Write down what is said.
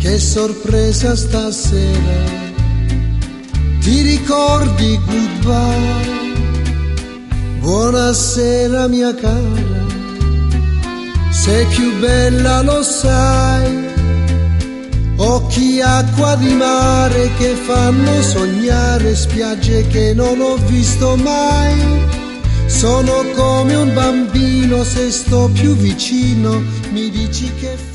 Che sorpresa stasera, ti ricordi goodbye? Buonasera mia cara, sei più bella lo sai. Occhi acqua di mare che fanno sognare spiagge che non ho visto mai. Sono come un bambino, se sto più vicino mi dici che